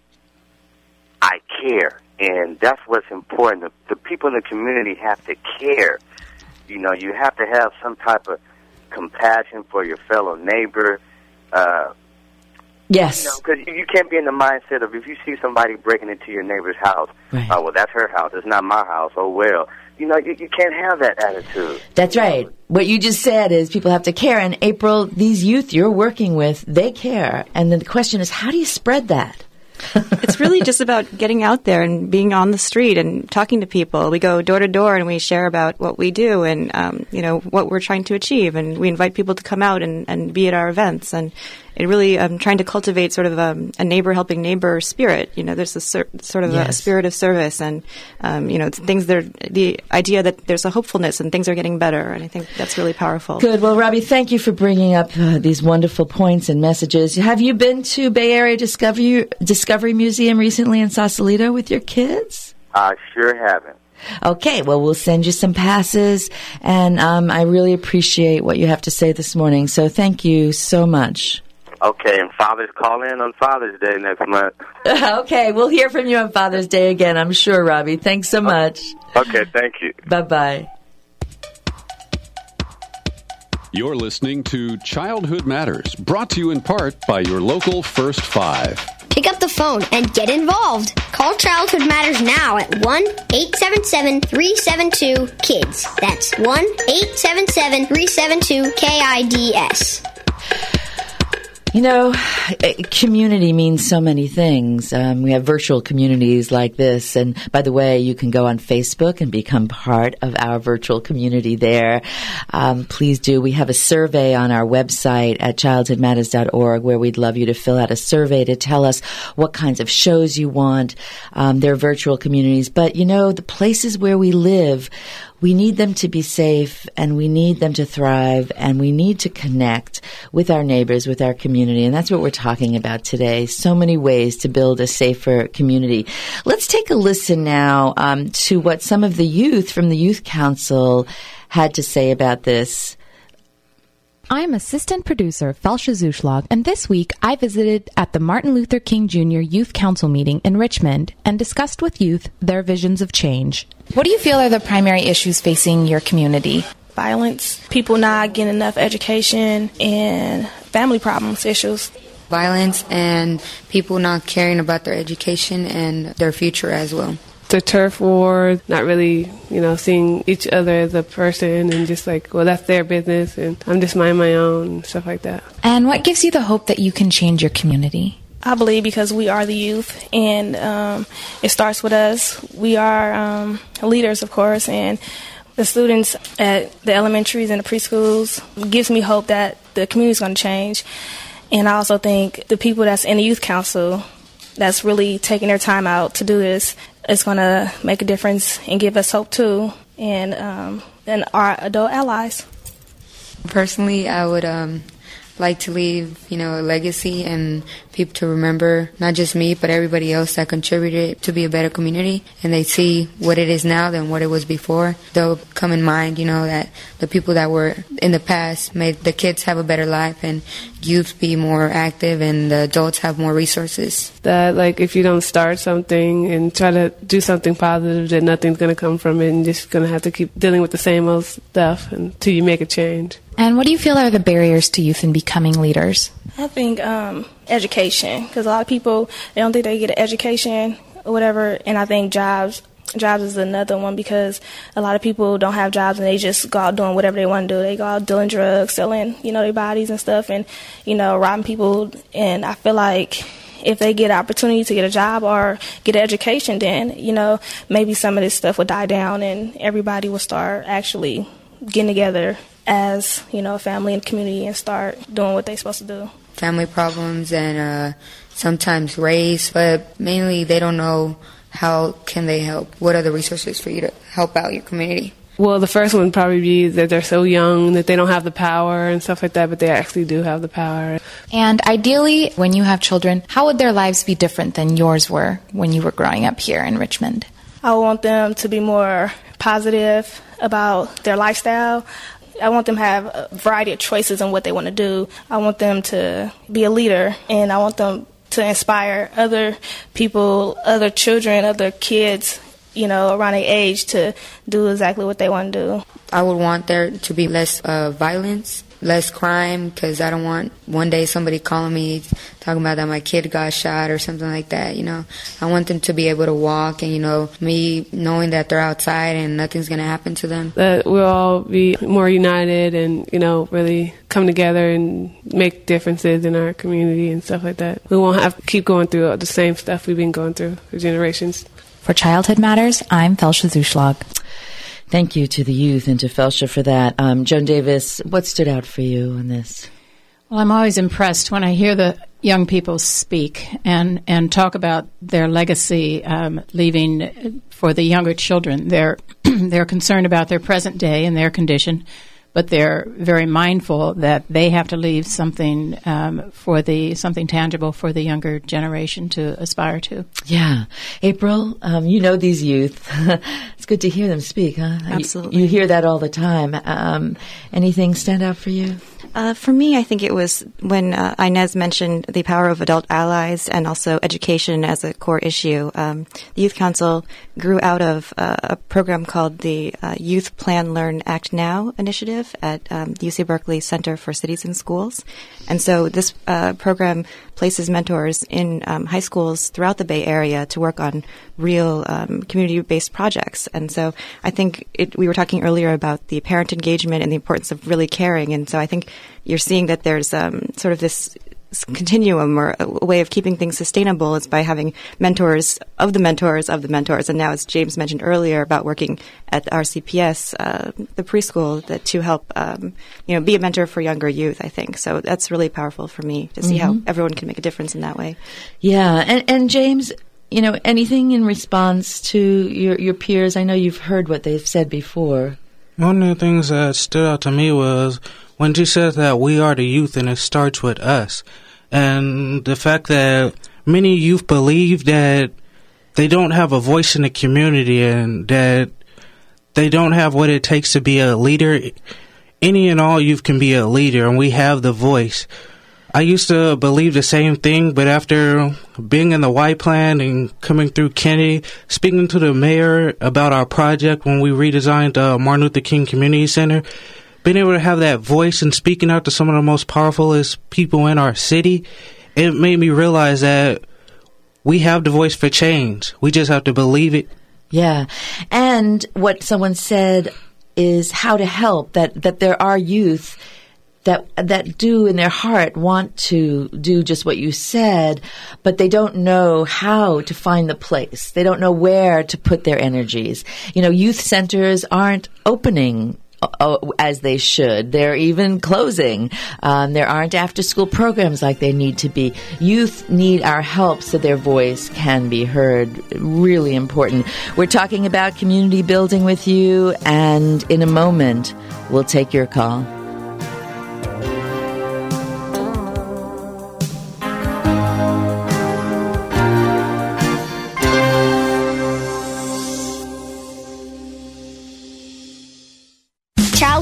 I care. And that's what's important. The, the people in the community have to care. You know, you have to have some type of compassion for your fellow neighbor. Uh, yes. You know, because you can't be in the mindset of if you see somebody breaking into your neighbor's house, right. Oh, well, that's her house. It's not my house. Oh, well. You know, you, you can't have that attitude. That's right. What you just said is people have to care. And, April, these youth you're working with, they care. And then the question is, how do you spread that? It's really just about getting out there and being on the street and talking to people. We go door to door and we share about what we do and, um, you know, what we're trying to achieve. And we invite people to come out and, and be at our events. And it really, um, trying to cultivate sort of um, a neighbor helping neighbor spirit. You know, there's a cer- sort of yes. a spirit of service and, um, you know, things that are, the idea that there's a hopefulness and things are getting better. And I think that's really powerful. Good. Well, Robbie, thank you for bringing up uh, these wonderful points and messages. Have you been to Bay Area Discovery, Discovery Museum recently in Sausalito with your kids? I sure haven't. Okay, well, we'll send you some passes, and um, I really appreciate what you have to say this morning, so thank you so much. Okay, and Father's call in on Father's Day next month. Okay, we'll hear from you on Father's Day again, I'm sure, Robbie. Thanks so much. Okay, thank you. Bye-bye. You're listening to Childhood Matters, brought to you in part by your local First Five. Pick up the phone and get involved. Call Childhood Matters now at one eight seven seven, three seven two, KIDS. That's one eight seven seven, three seven two, K I D S. You know, community means so many things. Um, we have virtual communities like this. And by the way, you can go on Facebook and become part of our virtual community there. Um, please do. We have a survey on our website at childhood matters dot org where we'd love you to fill out a survey to tell us what kinds of shows you want. Um, they're virtual communities. But, you know, the places where we live, we need them to be safe, and we need them to thrive, and we need to connect with our neighbors, with our community, and that's what we're talking about today. So many ways to build a safer community. Let's take a listen now um, to what some of the youth from the Youth Council had to say about this. I'm assistant producer Felsha Zuschlag, and this week I visited at the Martin Luther King Junior Youth Council meeting in Richmond and discussed with youth their visions of change. What do you feel are the primary issues facing your community? Violence, people not getting enough education, and family problems, issues. Violence and people not caring about their education and their future as well. The turf war, not really, you know, seeing each other as a person and just like, well, that's their business and I'm just minding my own and stuff like that. And what gives you the hope that you can change your community? I believe because we are the youth, and um, it starts with us. We are um, leaders, of course, and the students at the elementaries and the preschools gives me hope that the community is going to change. And I also think the people that's in the youth council that's really taking their time out to do this is going to make a difference and give us hope too, and um, and our adult allies. Personally, I would um, like to leave, you know, a legacy and people to remember not just me, but everybody else that contributed to be a better community. And they see what it is now than what it was before. They'll come in mind, you know, that the people that were in the past made the kids have a better life and youth be more active and the adults have more resources. That, like, if you don't start something and try to do something positive, then nothing's going to come from it and you're just going to have to keep dealing with the same old stuff until you make a change. And what do you feel are the barriers to youth in becoming leaders? I think um, education, because a lot of people, they don't think they get an education or whatever, and I think jobs jobs is another one, because a lot of people don't have jobs and they just go out doing whatever they want to do. They go out dealing drugs, selling, you know, their bodies and stuff, and, you know, robbing people. And I feel like if they get an opportunity to get a job or get an education, then, you know, maybe some of this stuff would die down and everybody will start actually getting together as, you know, a family and community and start doing what they're supposed to do. Family problems and uh, sometimes race, but mainly they don't know how can they help. What are the resources for you to help out your community? Well, the first one would probably be that they're so young that they don't have the power and stuff like that, but they actually do have the power. And ideally, when you have children, how would their lives be different than yours were when you were growing up here in Richmond? I want them to be more positive about their lifestyle. I want them to have a variety of choices on what they want to do. I want them to be a leader, and I want them to inspire other people, other children, other kids, you know, around their age to do exactly what they want to do. I would want there to be less uh, violence, less crime, because I don't want one day somebody calling me talking about that my kid got shot or something like that, you know. I want them to be able to walk and, you know, me knowing that they're outside and nothing's going to happen to them. That we'll all be more united and, you know, really come together and make differences in our community and stuff like that. We won't have to keep going through the same stuff we've been going through for generations. For Childhood Matters, I'm Felsha Zuschlag. Thank you to the youth and to Felsha for that. Um, Joan Davis, what stood out for you in this? Well, I'm always impressed when I hear the young people speak and, and talk about their legacy, um, leaving for the younger children. They're they're concerned about their present day and their condition, but they're very mindful that they have to leave something um, for the something tangible for the younger generation to aspire to. Yeah. April, um, you know these youth. It's good to hear them speak, huh? Absolutely. You, you hear that all the time. Um, anything stand out for you? Uh, for me, I think it was when uh, Inez mentioned the power of adult allies and also education as a core issue. Um, the Youth Council grew out of uh, a program called the uh, Youth Plan, Learn, Act Now initiative at um, the U C Berkeley Center for Cities and Schools. And so this uh, program places mentors in um, high schools throughout the Bay Area to work on real um, community-based projects. And so I think it, we were talking earlier about the parent engagement and the importance of really caring. And so I think you're seeing that there's um, sort of this continuum or a way of keeping things sustainable is by having mentors of the mentors of the mentors. And now, as James mentioned earlier, about working at R C P S, uh, the preschool, that to help um, you know be a mentor for younger youth, I think. So that's really powerful for me to see Mm-hmm. how everyone can make a difference in that way. Yeah. And, and James, you know, anything in response to your, your peers? I know you've heard what they've said before. One of the things that stood out to me was when she says that we are the youth and it starts with us. And the fact that many youth believe that they don't have a voice in the community and that they don't have what it takes to be a leader. Any and all youth can be a leader, and we have the voice. I used to believe the same thing, but after being in the Y Plan and coming through Kennedy, speaking to the mayor about our project when we redesigned uh, Martin Luther King Community Center, being able to have that voice and speaking out to some of the most powerfulest people in our city, it made me realize that we have the voice for change. We just have to believe it. Yeah. And what someone said is how to help, that, that there are youth that that do in their heart want to do just what you said, but they don't know how to find the place. They don't know where to put their energies. You know, youth centers aren't opening uh, as they should. They're even closing. Um, there aren't after-school programs like they need to be. Youth need our help so their voice can be heard. Really important. We're talking about community building with you, and in a moment, we'll take your call.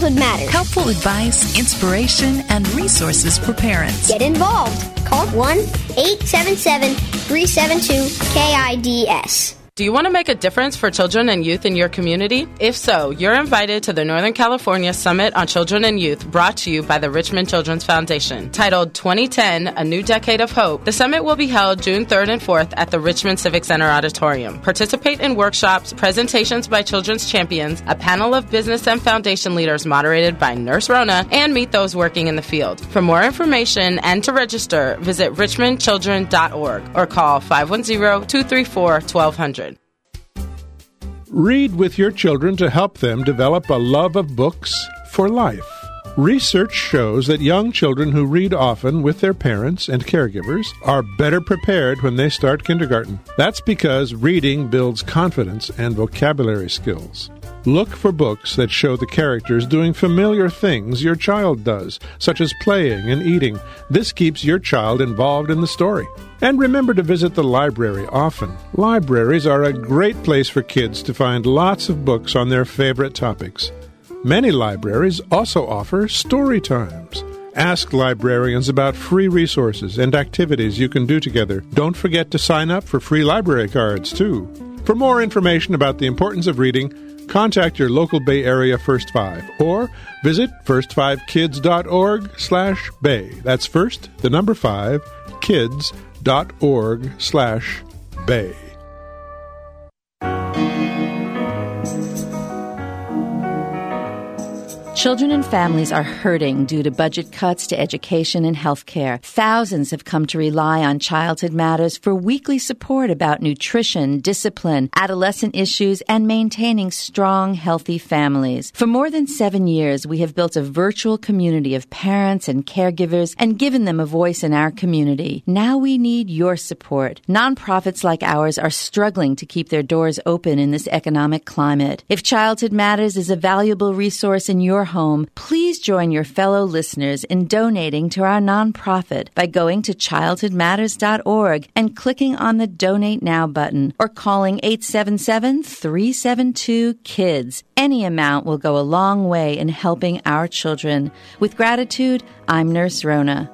Childhood Matters. Helpful advice, inspiration, and resources for parents. Get involved. Call one eight seven seven, three seven two, K I D S. Do you want to make a difference for children and youth in your community? If so, you're invited to the Northern California Summit on Children and Youth, brought to you by the Richmond Children's Foundation. Titled twenty ten, A New Decade of Hope, the summit will be held June third and fourth at the Richmond Civic Center Auditorium. Participate in workshops, presentations by children's champions, a panel of business and foundation leaders moderated by Nurse Rona, and meet those working in the field. For more information and to register, visit richmond children dot org or call five one zero, two three four, twelve hundred. Read with your children to help them develop a love of books for life. Research shows that young children who read often with their parents and caregivers are better prepared when they start kindergarten. That's because reading builds confidence and vocabulary skills. Look for books that show the characters doing familiar things your child does, such as playing and eating. This keeps your child involved in the story. And remember to visit the library often. Libraries are a great place for kids to find lots of books on their favorite topics. Many libraries also offer story times. Ask librarians about free resources and activities you can do together. Don't forget to sign up for free library cards, too. For more information about the importance of reading, contact your local Bay Area First Five or visit first five kids dot org slash bay. That's first, the number five, kids dot org slash bay. Children and families are hurting due to budget cuts to education and health care. Thousands have come to rely on Childhood Matters for weekly support about nutrition, discipline, adolescent issues, and maintaining strong, healthy families. For more than seven years, we have built a virtual community of parents and caregivers and given them a voice in our community. Now we need your support. Nonprofits like ours are struggling to keep their doors open in this economic climate. If Childhood Matters is a valuable resource in your home, please join your fellow listeners in donating to our nonprofit by going to childhood matters dot org and clicking on the Donate Now button or calling eight seven seven, three seven two, KIDS. Any amount will go a long way in helping our children. With gratitude, I'm Nurse Rona.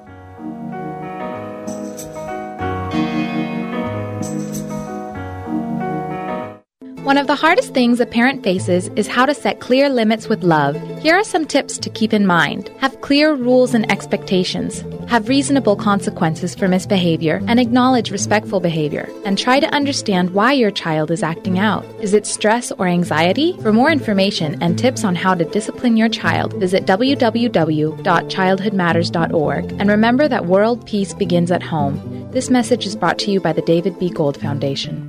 One of the hardest things a parent faces is how to set clear limits with love. Here are some tips to keep in mind. Have clear rules and expectations. Have reasonable consequences for misbehavior and acknowledge respectful behavior. And try to understand why your child is acting out. Is it stress or anxiety? For more information and tips on how to discipline your child, visit w w w dot childhood matters dot org. And remember that world peace begins at home. This message is brought to you by the David B. Gold Foundation.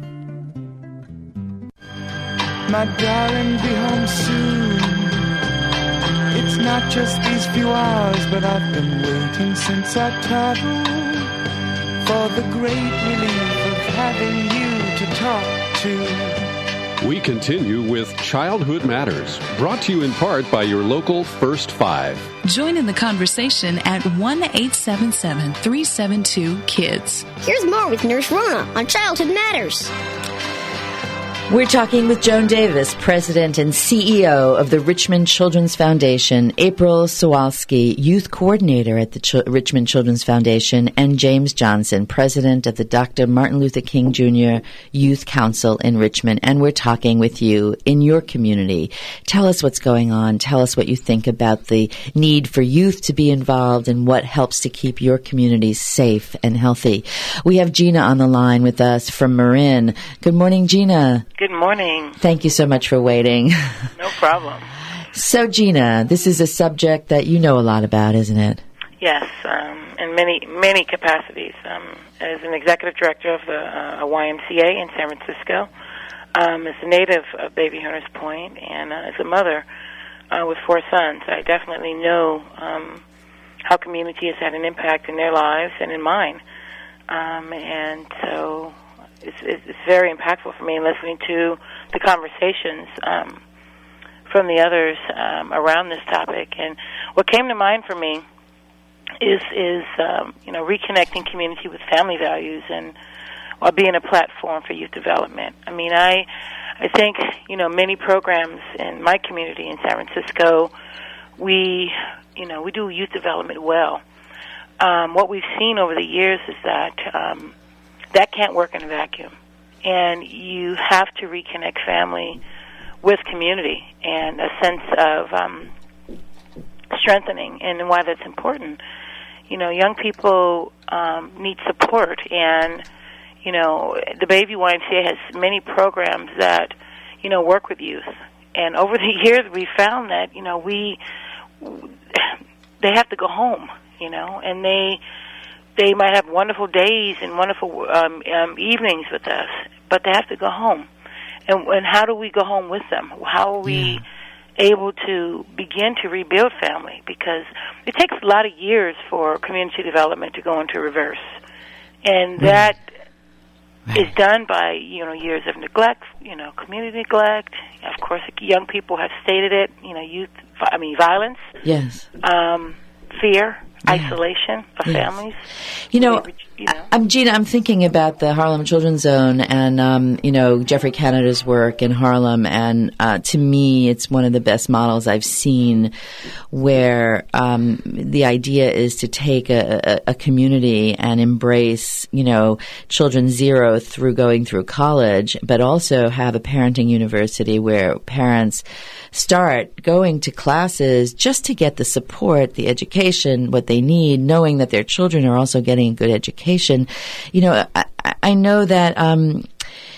My darling, be home soon. It's not just these few hours, but I've been waiting since I traveled for the great relief of having you to talk to. We continue with Childhood Matters, brought to you in part by your local First Five. Join in the conversation at one eight seven seven, three seven two, KIDS. Here's more with Nurse Rona on Childhood Matters. We're talking with Joan Davis, President and C E O of the Richmond Children's Foundation, April Sawalski, Youth Coordinator at the Ch- Richmond Children's Foundation, and James Johnson, President of the Doctor Martin Luther King Junior Youth Council in Richmond. And we're talking with you in your community. Tell us what's going on. Tell us what you think about the need for youth to be involved and what helps to keep your communities safe and healthy. We have Gina on the line with us from Marin. Good morning, Gina. Good morning. Thank you so much for waiting. No problem. So, Gina, this is a subject that you know a lot about, isn't it? Yes, um, in many, many capacities. Um, as an executive director of the uh, Y M C A in San Francisco, um, as a native of Baby Hunters Point, and uh, as a mother uh, with four sons, I definitely know um, how community has had an impact in their lives and in mine. Um, and so... It's, it's very impactful for me, listening to the conversations um, from the others um, around this topic. And what came to mind for me is, is um, you know, reconnecting community with family values and while being a platform for youth development. I mean, I, I think, you know, many programs in my community in San Francisco we, you know, we do youth development well. Um, what we've seen over the years is that um, that can't work in a vacuum, and you have to reconnect family with community and a sense of um, strengthening, and why that's important. You know, young people um, need support, and, you know, the Bayview Y M C A has many programs that, you know, work with youth. And over the years, we found that, you know, we, they have to go home, you know, and they, they might have wonderful days and wonderful um, um, evenings with us, but they have to go home. And, and how do we go home with them? How are we yeah. able to begin to rebuild family? Because it takes a lot of years for community development to go into reverse. And right. that right. is done by, you know, years of neglect, you know, community neglect. Of course, young people have stated it, you know, youth, I mean, violence. Yes. Um, fear, yeah. isolation of yes. families. You know, You know? I'm Gina. I'm thinking about the Harlem Children's Zone and um, you know Jeffrey Canada's work in Harlem, and uh, to me, it's one of the best models I've seen, where um, the idea is to take a, a, a community and embrace, you know, children zero through going through college, but also have a parenting university where parents start going to classes just to get the support, the education, what they need, knowing that their children are also getting a good education. You know, I, I know that, um,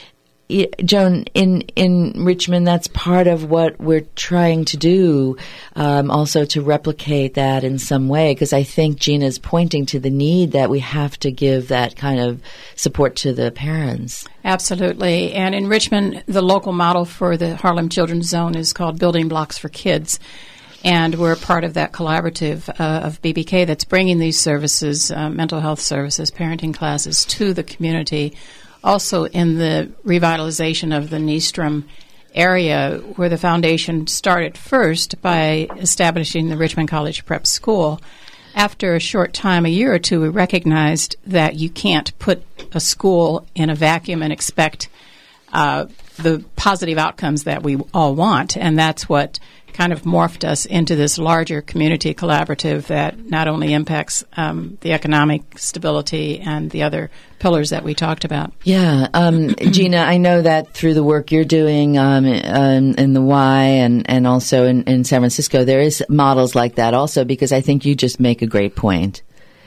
Joan, in, in Richmond, that's part of what we're trying to do, um, also to replicate that in some way, because I think Gina's pointing to the need that we have to give that kind of support to the parents. Absolutely. And in Richmond, the local model for the Harlem Children's Zone is called Building Blocks for Kids. And we're part of that collaborative uh, of B B K that's bringing these services, uh, mental health services, parenting classes, to the community. Also in the revitalization of the Nystrom area, where the foundation started first by establishing the Richmond College Prep School. After a short time, a year or two, we recognized that you can't put a school in a vacuum and expect uh, the positive outcomes that we all want. And that's what kind of morphed us into this larger community collaborative that not only impacts um, the economic stability and the other pillars that we talked about. Yeah. Um, Gina, I know that through the work you're doing um, in, in the Y and, and also in, in San Francisco, there is models like that also, because I think you just make a great point.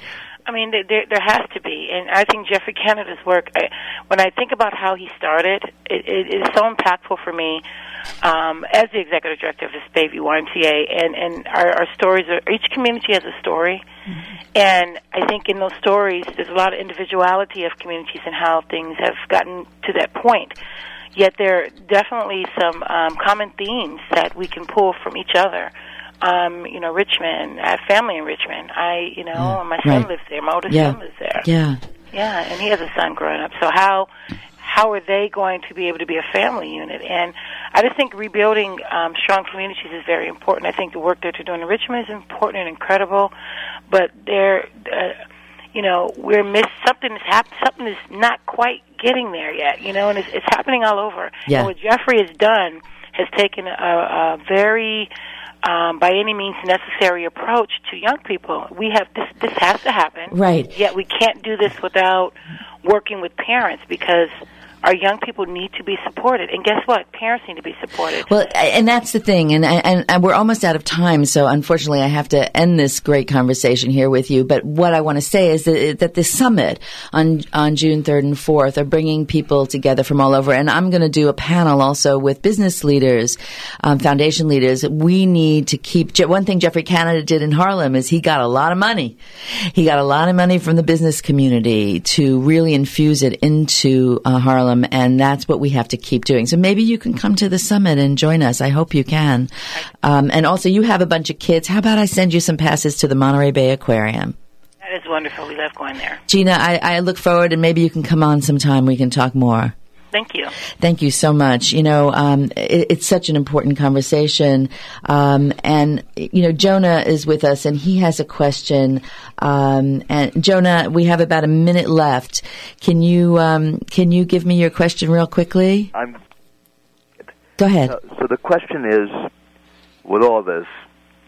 I mean, there, there has to be, and I think Jeffrey Canada's work, I, when I think about how he started, it, it is so impactful for me um, as the executive director of this Bayview Y M C A, and, and our, our stories, are, each community has a story, mm-hmm. and I think in those stories there's a lot of individuality of communities and how things have gotten to that point. Yet there are definitely some um, common themes that we can pull from each other. Um, you know, Richmond, I have family in Richmond. I, you know, yeah, my son right. lives there. My oldest yeah. son lives there. Yeah. Yeah, and he has a son growing up. So how how are they going to be able to be a family unit? And I just think rebuilding um, strong communities is very important. I think the work that you're doing in Richmond is important and incredible, but they're, uh, you know, we're miss something is hap- something is not quite getting there yet. You know, and it's, it's happening all over. Yeah. And what Jeffrey has done has taken a, a very Um, by any means necessary approach to young people. We have this, this has to happen. Right. Yet we can't do this without working with parents, because our young people need to be supported. And guess what? Parents need to be supported. Well, and that's the thing. And, and, and we're almost out of time, so unfortunately I have to end this great conversation here with you. But what I want to say is that, that this summit on, on June third and fourth are bringing people together from all over. And I'm going to do a panel also with business leaders, um, foundation leaders. We need to keep, one thing Jeffrey Canada did in Harlem is he got a lot of money. He got a lot of money from the business community to really infuse it into uh, Harlem. And that's what we have to keep doing. So maybe you can come to the summit and join us. I hope you can. Um, and also, you have a bunch of kids. How about I send you some passes to the Monterey Bay Aquarium? That is wonderful. We love going there. Gina, I, I look forward, and maybe you can come on sometime. We can talk more. Thank you. Thank you so much. You know, um, it, it's such an important conversation. Um, and, you know, Jonah is with us, and he has a question. Um, and Jonah, we have about a minute left. Can you um, can you give me your question real quickly? I'm. Go ahead. So, so the question is, with all this,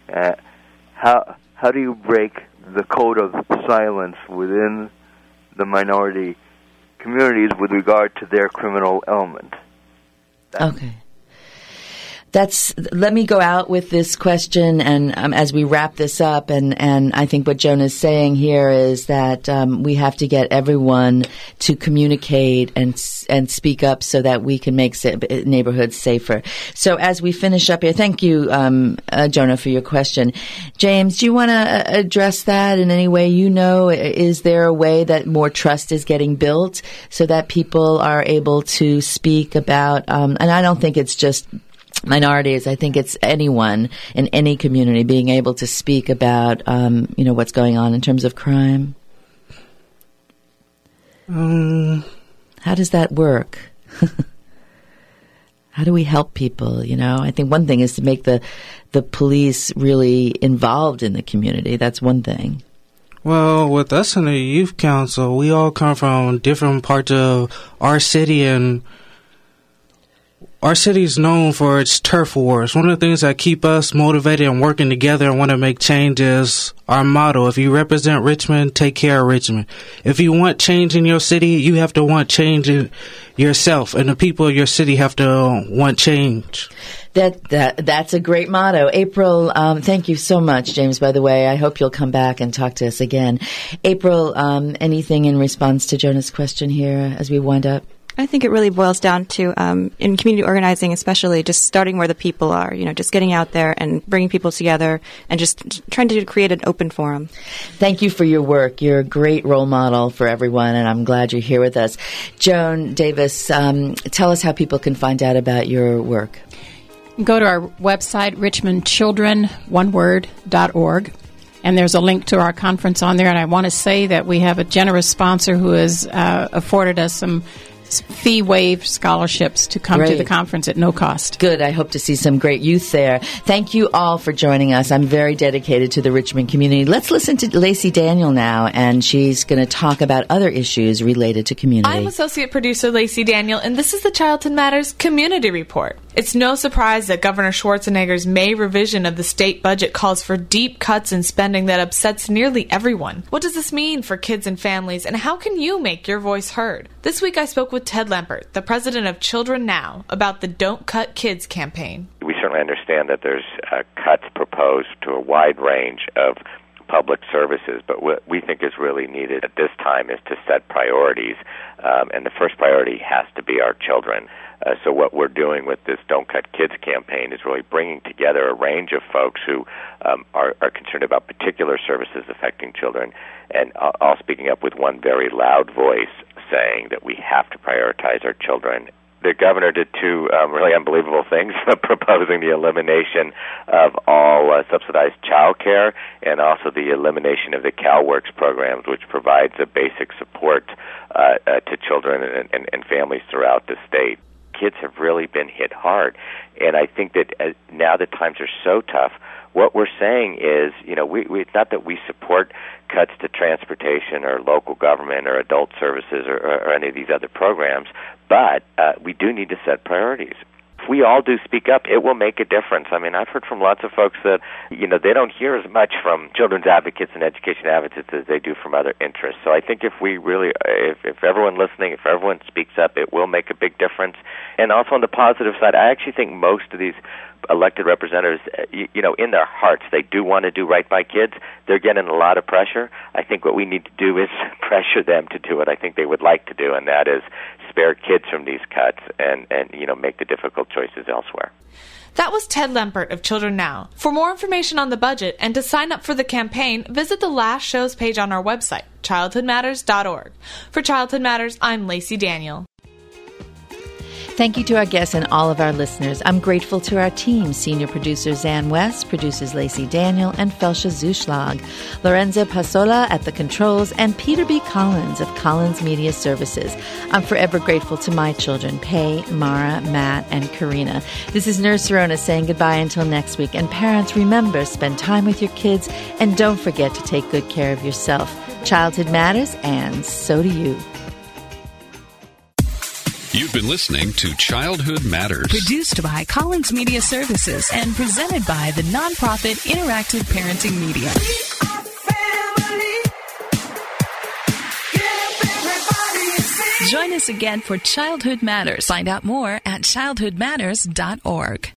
Uh, how how do you break the code of silence within the minority communities with regard to their criminal element? That's okay. That's, let me go out with this question, and um, as we wrap this up, and, and I think what Jonah is saying here is that um, we have to get everyone to communicate and and speak up so that we can make sa- neighborhoods safer. So as we finish up here, thank you, um, uh, Jonah, for your question. James, do you want to address that in any way you know? Is there a way that more trust is getting built so that people are able to speak about, um, and I don't think it's just minorities, I think it's anyone in any community being able to speak about, um, you know, what's going on in terms of crime. Um, How does that work? How do we help people? You know, I think one thing is to make the the police really involved in the community. That's one thing. Well, with us in the youth council, we all come from different parts of our city, and our city is known for its turf wars. One of the things that keep us motivated and working together and want to make change is our motto. If you represent Richmond, take care of Richmond. If you want change in your city, you have to want change in yourself, and the people of your city have to want change. That that that's a great motto. April, um, thank you so much, James, by the way. I hope you'll come back and talk to us again. April, um, anything in response to Jonah's question here as we wind up? I think it really boils down to, um, in community organizing especially, just starting where the people are, you know, just getting out there and bringing people together and just trying to create an open forum. Thank you for your work. You're a great role model for everyone, and I'm glad you're here with us. Joan Davis, um, tell us how people can find out about your work. Go to our website, richmond children one word dot org. And there's a link to our conference on there. And I want to say that we have a generous sponsor who has uh, afforded us some fee-waived scholarships to come Great. to the conference at no cost. Good. I hope to see some great youth there. Thank you all for joining us. I'm very dedicated to the Richmond community. Let's listen to Lacey Daniel now, and she's going to talk about other issues related to community. I'm Associate Producer Lacey Daniel, and this is the Childhood Matters Community Report. It's no surprise that Governor Schwarzenegger's May revision of the state budget calls for deep cuts in spending that upsets nearly everyone. What does this mean for kids and families, and how can you make your voice heard? This week I spoke with Ted Lempert, the president of Children Now, about the Don't Cut Kids campaign. We certainly understand that there's uh, cuts proposed to a wide range of public services, but what we think is really needed at this time is to set priorities, um, and the first priority has to be our children. Uh, so what we're doing with this Don't Cut Kids campaign is really bringing together a range of folks who um, are, are concerned about particular services affecting children, and uh, all speaking up with one very loud voice saying that we have to prioritize our children. The governor did two um, really unbelievable things, proposing the elimination of all uh, subsidized child care and also the elimination of the CalWorks programs, which provides a basic support uh, uh, to children and, and, and families throughout the state. Kids have really been hit hard, and I think that uh, now that times are so tough, what we're saying is, you know, we, we it's not that we support cuts to transportation or local government or adult services or, or, or any of these other programs, but uh, we do need to set priorities. If we all do speak up, it will make a difference. I mean, I've heard from lots of folks that, you know, they don't hear as much from children's advocates and education advocates as they do from other interests. So I think if we really, if, if everyone listening, if everyone speaks up, it will make a big difference. And also on the positive side, I actually think most of these elected representatives, you, you know, in their hearts, they do want to do right by kids. They're getting a lot of pressure. I think what we need to do is pressure them to do what I think they would like to do, and that is spare kids from these cuts and, and you know, make the difficult choices elsewhere. That was Ted Lempert of Children Now. For more information on the budget and to sign up for the campaign, visit the last show's page on our website, childhood matters dot org. For Childhood Matters, I'm Lacey Daniel. Thank you to our guests and all of our listeners. I'm grateful to our team. Senior producer Zan West, producers Lacey Daniel and Felsha Zuschlag, Lorenzo Pasola at the controls, and Peter B. Collins of Collins Media Services. I'm forever grateful to my children, Pei, Mara, Matt, and Karina. This is Nurse Serona saying goodbye until next week. And parents, remember, spend time with your kids, and don't forget to take good care of yourself. Childhood matters, and so do you. You've been listening to Childhood Matters. Produced by Collins Media Services and presented by the nonprofit Interactive Parenting Media. Join us again for Childhood Matters. Find out more at childhood matters dot org.